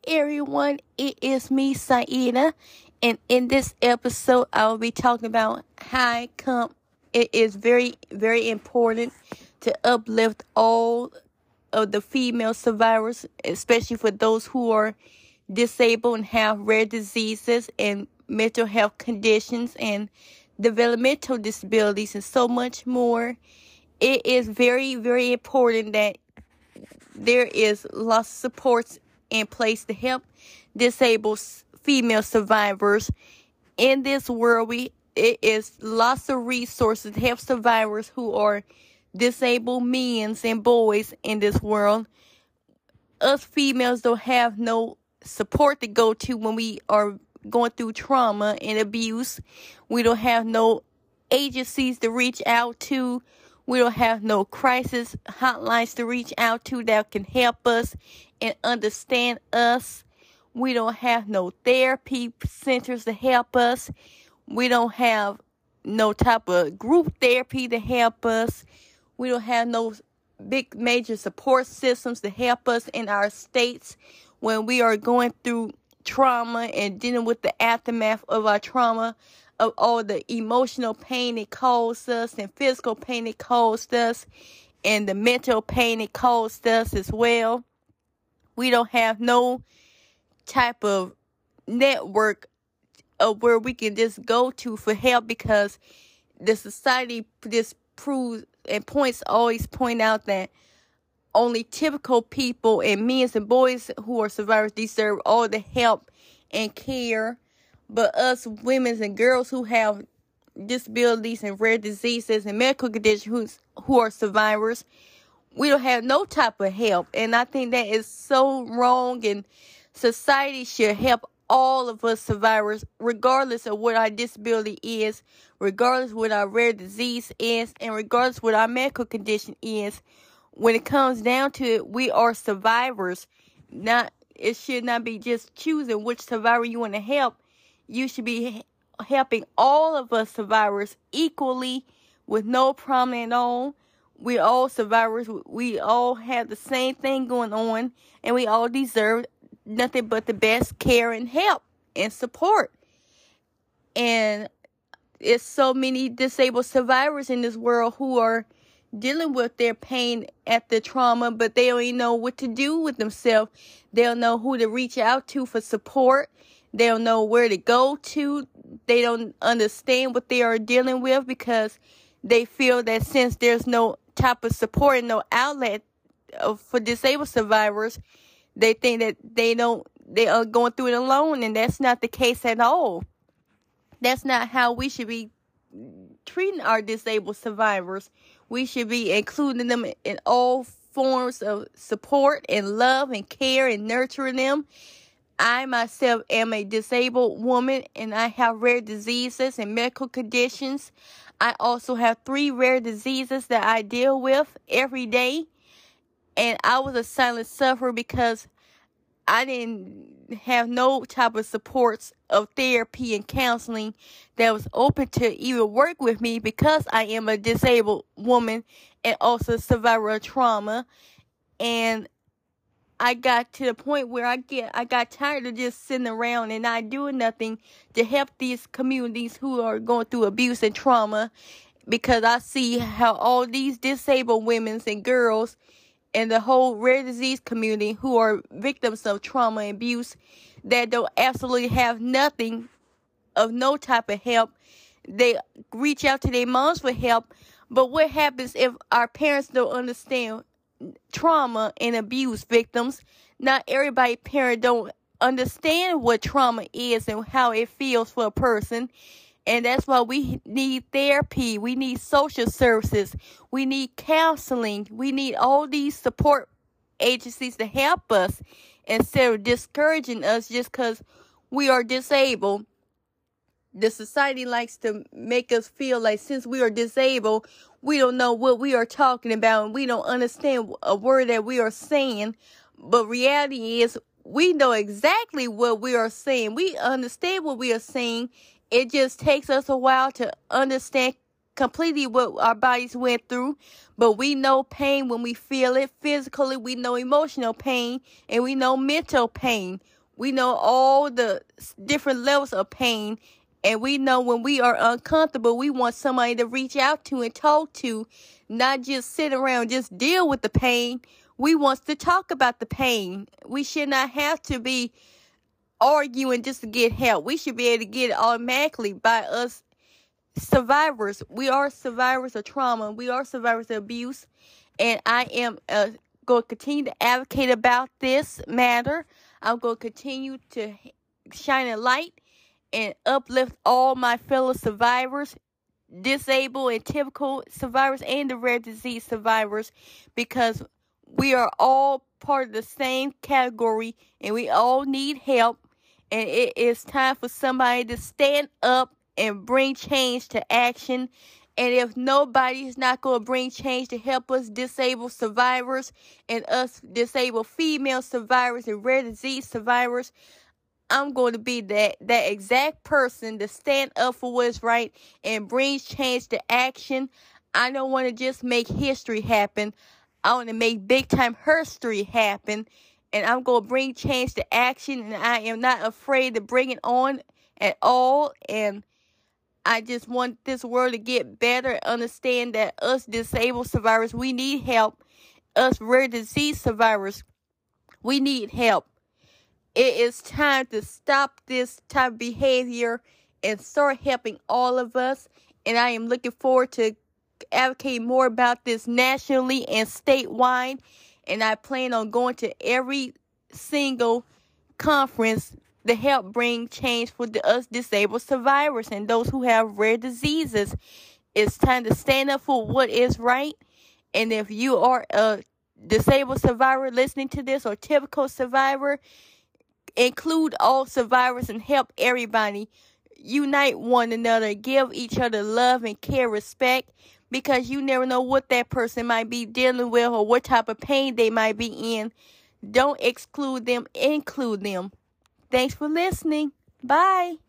everyone, it is me, Saida, and in this episode, I will be talking about how come it is very, very important to uplift all of the female survivors, especially for those who are disabled and have rare diseases and mental health conditions and developmental disabilities and so much more. It is very, very important that there is lots of supports in place to help disabled female survivors. In this world, it is lots of resources to help survivors who are disabled men and boys in this world. Us females don't have no support to go to when we are going through trauma and abuse. We don't have no agencies to reach out to. We don't have no crisis hotlines to reach out to that can help us and understand us. We don't have no therapy centers to help us. We don't have no type of group therapy to help us. We don't have no big major support systems to help us in our states when we are going through trauma and dealing with the aftermath of our trauma, of all the emotional pain it caused us and physical pain it caused us and the mental pain it caused us as well. We don't have no type of network of where we can just go to for help because the society just proves and always point out that only typical people and men and boys who are survivors deserve all the help and care. But us women and girls who have disabilities and rare diseases and medical conditions who are survivors, we don't have no type of help. And I think that is so wrong, and society should help all of us survivors, regardless of what our disability is, regardless of what our rare disease is, and regardless of what our medical condition is. When it comes down to it, we are survivors. It should not be just choosing which survivor you want to help. You should be helping all of us survivors equally with no problem at all. We're all survivors. We all have the same thing going on, and we all deserve nothing but the best care and help and support. And there's so many disabled survivors in this world who are dealing with their pain at the trauma, but they don't even know what to do with themselves. They don't know who to reach out to for support. They don't know where to go to. They don't understand what they are dealing with because they feel that since there's no type of support and no outlet for disabled survivors, they think that they are going through it alone, and that's not the case at all. That's not how we should be treating our disabled survivors. We should be including them in all forms of support and love and care and nurturing them. I myself am a disabled woman, and I have rare diseases and medical conditions. I also have 3 rare diseases that I deal with every day. And I was a silent sufferer because I didn't have no type of supports of therapy and counseling that was open to even work with me because I am a disabled woman and also a survivor of trauma. And I got to the point where I got tired of just sitting around and not doing nothing to help these communities who are going through abuse and trauma, because I see how all these disabled women and girls and the whole rare disease community who are victims of trauma and abuse that don't absolutely have nothing of no type of help. They reach out to their moms for help, but what happens if our parents don't understand trauma and abuse victims? Not everybody parent don't understand what trauma is and how it feels for a person. And that's why we need therapy. We need social services. We need counseling. We need all these support agencies to help us instead of discouraging us just because we are disabled. The society likes to make us feel like since we are disabled, we don't know what we are talking about and we don't understand a word that we are saying. But reality is we know exactly what we are saying. We understand what we are saying. It just takes us a while to understand completely what our bodies went through. But we know pain when we feel it physically. We know emotional pain and we know mental pain. We know all the different levels of pain. And we know when we are uncomfortable, we want somebody to reach out to and talk to, not just sit around, just deal with the pain. We want to talk about the pain. We should not have to be arguing just to get help. We should be able to get it automatically by us survivors. We are survivors of trauma. We are survivors of abuse. And I am going to continue to advocate about this matter. I'm going to continue to shine a light and uplift all my fellow survivors, disabled and typical survivors, and the rare disease survivors, because we are all part of the same category and we all need help. And it is time for somebody to stand up and bring change to action. And if nobody is not going to bring change to help us disabled survivors and us disabled female survivors and rare disease survivors, I'm going to be that exact person to stand up for what's right and bring change to action. I don't want to just make history happen. I want to make big time history happen. And I'm going to bring change to action. And I am not afraid to bring it on at all. And I just want this world to get better and understand that us disabled survivors, we need help. Us rare disease survivors, we need help. It is time to stop this type of behavior and start helping all of us. And I am looking forward to advocating more about this nationally and statewide. And I plan on going to every single conference to help bring change for us disabled survivors and those who have rare diseases. It's time to stand up for what is right. And if you are a disabled survivor listening to this or typical survivor, include all survivors and help everybody. Unite one another. Give each other love and care, respect, because you never know what that person might be dealing with or what type of pain they might be in. Don't exclude them, include them. Thanks for listening. Bye.